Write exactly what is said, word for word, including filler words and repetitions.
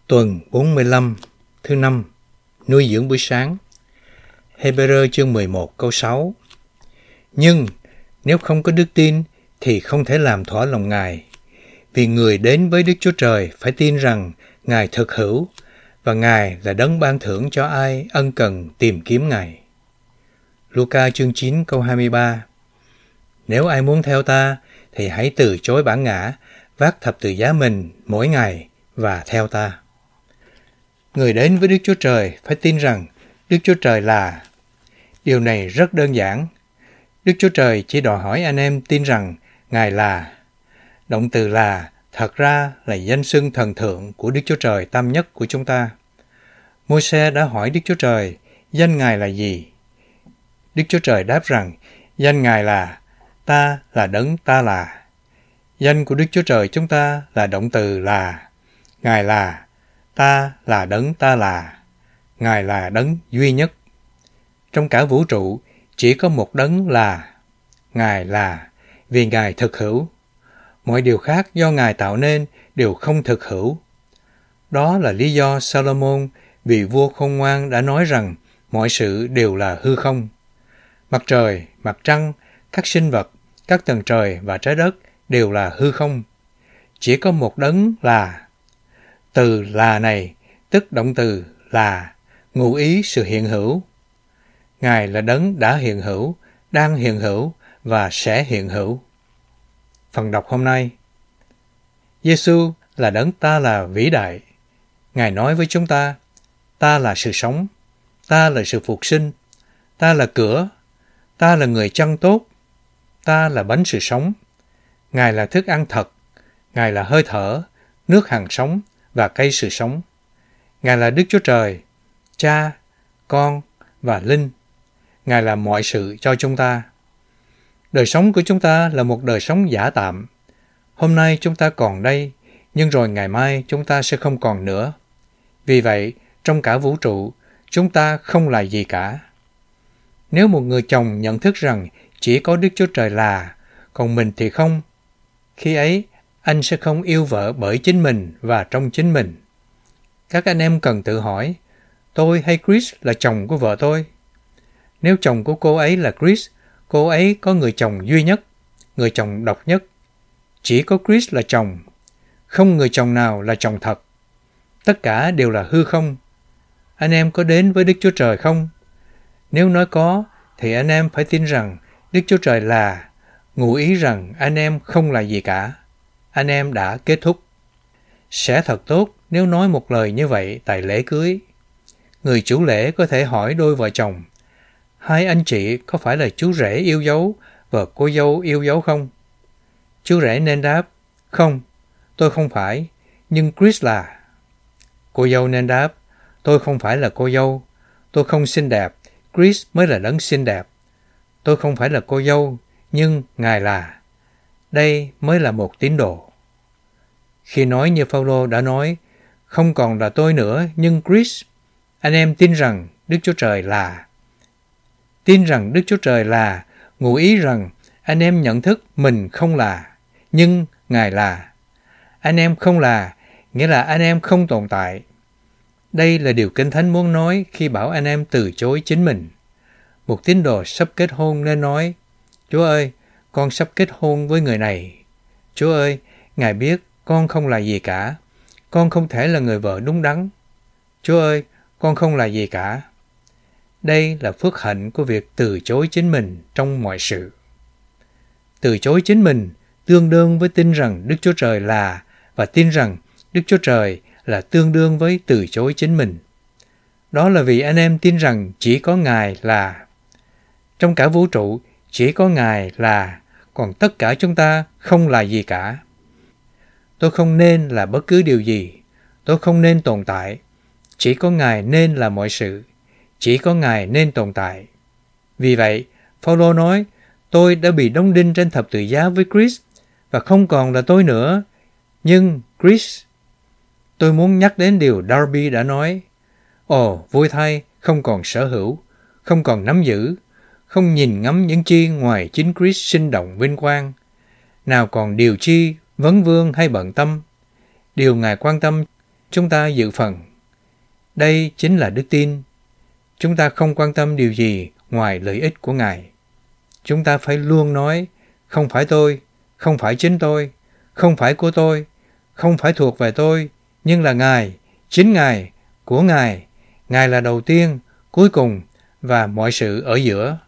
Tuần bốn mươi lăm, thứ năm, nuôi dưỡng buổi sáng. Hebrew chương mười một câu sáu. Nhưng nếu không có đức tin thì không thể làm thỏa lòng Ngài. Vì người đến với Đức Chúa Trời phải tin rằng Ngài thực hữu và Ngài là đấng ban thưởng cho ai ân cần tìm kiếm Ngài. Luca chương chín câu hai mươi ba. Nếu ai muốn theo ta thì hãy từ chối bản ngã, vác thập tự giá mình mỗi ngày và theo ta. Người đến với Đức Chúa Trời phải tin rằng Đức Chúa Trời là. Điều này rất đơn giản. Đức Chúa Trời chỉ đòi hỏi anh em tin rằng Ngài là. Động từ là thật ra là danh xưng thần thượng của Đức Chúa Trời tam nhất của chúng ta. Môi-se đã hỏi Đức Chúa Trời, danh Ngài là gì? Đức Chúa Trời đáp rằng, danh Ngài là, ta là đấng ta là. Danh của Đức Chúa Trời chúng ta là động từ là, Ngài là, ta là đấng ta là, Ngài là đấng duy nhất. Trong cả vũ trụ, chỉ có một đấng là, Ngài là, vì Ngài thực hữu. Mọi điều khác do Ngài tạo nên đều không thực hữu. Đó là lý do Salomon, vị vua khôn ngoan đã nói rằng mọi sự đều là hư không. Mặt trời, mặt trăng, các sinh vật, các tầng trời và trái đất đều là hư không. Chỉ có một đấng là. Từ là này, tức động từ là, ngụ ý sự hiện hữu. Ngài là đấng đã hiện hữu, đang hiện hữu và sẽ hiện hữu. Phần đọc hôm nay. Giê-xu là đấng ta là vĩ đại. Ngài nói với chúng ta, ta là sự sống, ta là sự phục sinh, ta là cửa, ta là người chăn tốt, ta là bánh sự sống. Ngài là thức ăn thật, Ngài là hơi thở, nước hằng sống và cây sự sống. Ngài là Đức Chúa Trời, Cha, Con và Linh. Ngài là mọi sự cho chúng ta. Đời sống của chúng ta là một đời sống giả tạm. Hôm nay chúng ta còn đây, nhưng rồi ngày mai chúng ta sẽ không còn nữa. Vì vậy, trong cả vũ trụ, chúng ta không là gì cả. Nếu một người chồng nhận thức rằng chỉ có Đức Chúa Trời là, còn mình thì không, khi ấy anh sẽ không yêu vợ bởi chính mình và trong chính mình. Các anh em cần tự hỏi, tôi hay Chris là chồng của vợ tôi? Nếu chồng của cô ấy là Chris, cô ấy có người chồng duy nhất, người chồng độc nhất. Chỉ có Chris là chồng, không người chồng nào là chồng thật. Tất cả đều là hư không. Anh em có đến với Đức Chúa Trời không? Nếu nói có, thì anh em phải tin rằng Đức Chúa Trời là, ngụ ý rằng anh em không là gì cả. Anh em đã kết thúc. Sẽ thật tốt nếu nói một lời như vậy tại lễ cưới. Người chủ lễ có thể hỏi đôi vợ chồng, hai anh chị có phải là chú rể yêu dấu và cô dâu yêu dấu không? Chú rể nên đáp, không, tôi không phải, nhưng Chris là. Cô dâu nên đáp, tôi không phải là cô dâu, tôi không xinh đẹp, Chris mới là đấng xinh đẹp. Tôi không phải là cô dâu, nhưng Ngài là. Đây mới là một tín đồ. Khi nói như Phao-lô đã nói, không còn là tôi nữa, nhưng Chris, anh em tin rằng Đức Chúa Trời là. Tin rằng Đức Chúa Trời là, ngụ ý rằng anh em nhận thức mình không là, nhưng Ngài là. Anh em không là, nghĩa là anh em không tồn tại. Đây là điều Kinh Thánh muốn nói khi bảo anh em từ chối chính mình. Một tín đồ sắp kết hôn nên nói, Chúa ơi, con sắp kết hôn với người này. Chúa ơi, Ngài biết con không là gì cả. Con không thể là người vợ đúng đắn. Chúa ơi, con không là gì cả. Đây là phước hạnh của việc từ chối chính mình trong mọi sự. Từ chối chính mình tương đương với tin rằng Đức Chúa Trời là, và tin rằng Đức Chúa Trời là tương đương với từ chối chính mình. Đó là vì anh em tin rằng chỉ có Ngài là. Trong cả vũ trụ, chỉ có Ngài là, còn tất cả chúng ta không là gì cả. Tôi không nên là bất cứ điều gì. Tôi không nên tồn tại. Chỉ có Ngài nên là mọi sự. Chỉ có Ngài nên tồn tại. Vì vậy, Phao-lô nói, tôi đã bị đóng đinh trên thập tự giá với Chris, và không còn là tôi nữa, nhưng Chris. Tôi muốn nhắc đến điều Darby đã nói. Ồ, vui thay, không còn sở hữu, không còn nắm giữ, không nhìn ngắm những chi ngoài chính Chris sinh động vinh quang. Nào còn điều chi, vấn vương hay bận tâm. Điều Ngài quan tâm chúng ta dự phần. Đây chính là đức tin. Chúng ta không quan tâm điều gì ngoài lợi ích của Ngài. Chúng ta phải luôn nói, không phải tôi, không phải chính tôi, không phải của tôi, không phải thuộc về tôi, nhưng là Ngài, chính Ngài, của Ngài. Ngài là đầu tiên, cuối cùng và mọi sự ở giữa.